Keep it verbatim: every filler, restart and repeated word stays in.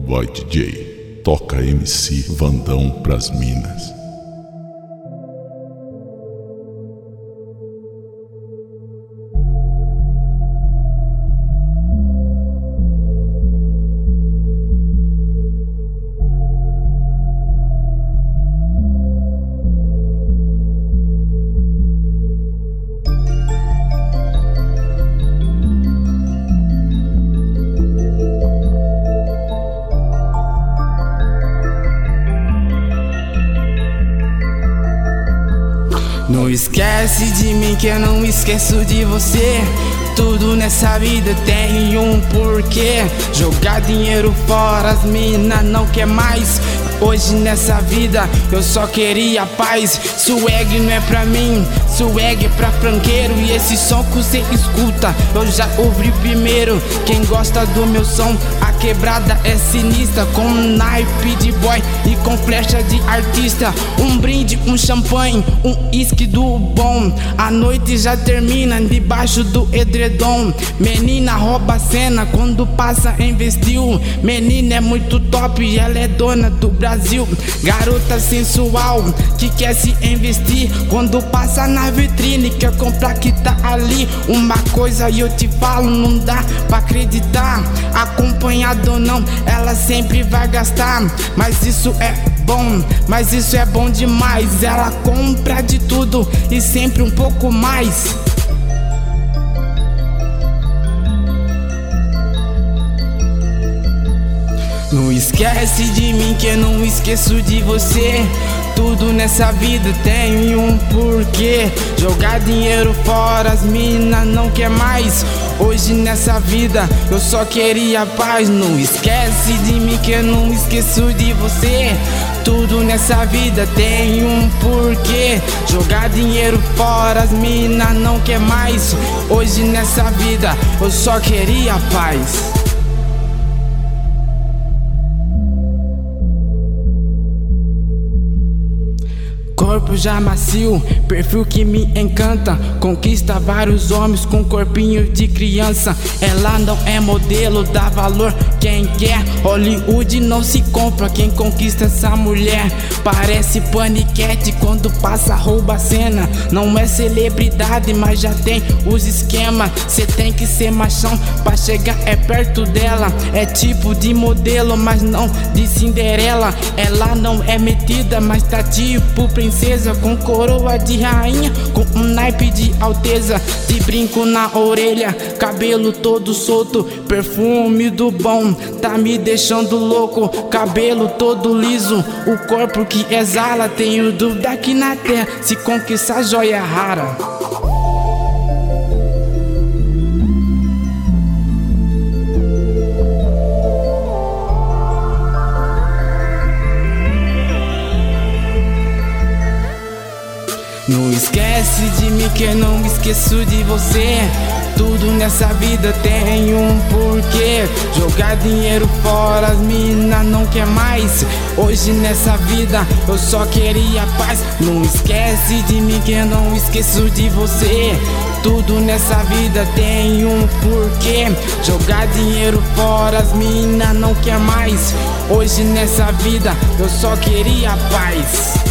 Vai D J, toca M C Vandão pras minas. Não esquece de mim que eu não esqueço de você. Tudo nessa vida tem um porquê. Jogar dinheiro fora, as mina não quer mais. Hoje nessa vida eu só queria paz. Swag não é pra mim, swag é pra franqueiro. E esse som que você escuta eu já ouvi primeiro. Quem gosta do meu som, a quebrada é sinistra. Com naipe de boy e com flecha de artista. Um brinde, um champanhe, um uísque do bom. A noite já termina debaixo do edredom. Menina rouba a cena quando passa investiu. Menina é muito top, ela é dona do Brasil. Garota sensual que quer se investir. Quando passa na vitrine quer comprar que tá ali. Uma coisa eu te falo, não dá pra acreditar. Acompanhado ou não, ela sempre vai gastar. Mas isso é bom, mas isso é bom demais. Ela compra de tudo e sempre um pouco mais. Não esquece de mim que eu não esqueço de você. Tudo nessa vida tem um porquê. Jogar dinheiro fora, as mina não quer mais. Hoje nessa vida eu só queria paz. Não esquece de mim que eu não esqueço de você. Tudo nessa vida tem um porquê. Jogar dinheiro fora, as mina não quer mais. Hoje nessa vida eu só queria paz. Corpo já macio, perfil que me encanta. Conquista vários homens com corpinho de criança. Ela não é modelo, dá valor quem quer. Hollywood não se compra, quem conquista essa mulher. Parece paniquete quando passa rouba a cena. Não é celebridade, mas já tem os esquemas. Cê tem que ser machão pra chegar é perto dela. É tipo de modelo, mas não de Cinderela. Ela não é metida, mas tá tipo princesa. Com coroa de rainha, com um naipe de alteza. De brinco na orelha, cabelo todo solto. Perfume do bom, tá me deixando louco. Cabelo todo liso, o corpo que exala. Tenho dúvida aqui na terra se conquistar joia rara. Não esquece de mim que eu não esqueço de você. Tudo nessa vida tem um porquê. Jogar dinheiro fora, as mina não quer mais. Hoje nessa vida eu só queria paz. Não esquece de mim que eu não esqueço de você. Tudo nessa vida tem um porquê. Jogar dinheiro fora, as mina não quer mais. Hoje nessa vida eu só queria paz.